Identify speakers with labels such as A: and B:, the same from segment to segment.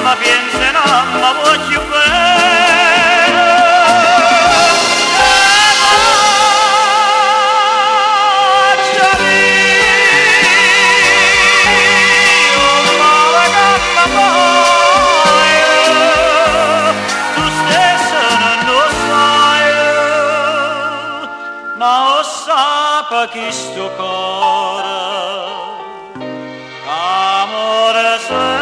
A: mamma pensa in mamma voglio bene. Lasciami, oh male che m'amai, tu stessa non lo sai, ma lo sa chi sto cuore, amore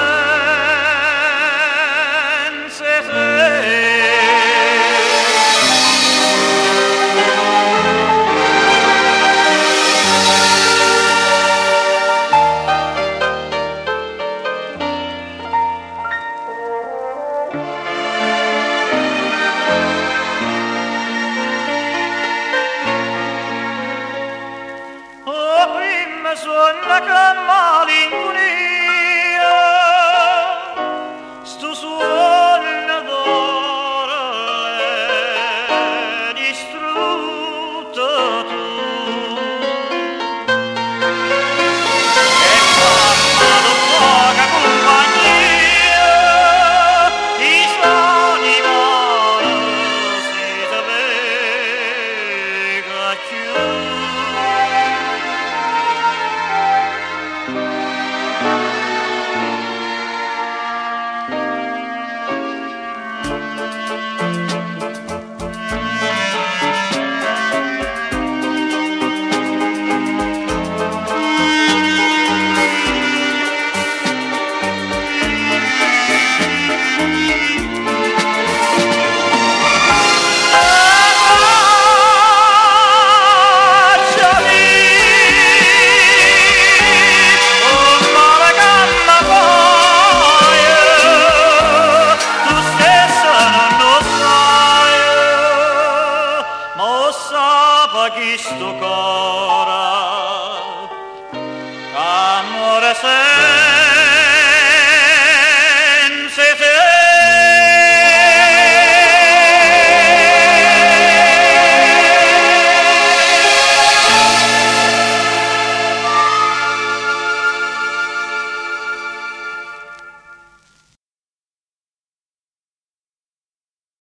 A: senza te. Prima suona che malinconia, sto suono d'oro l'hai distrutto tu. E mamma non poca compagnia, i suoni volo si sapeva più. Chi sto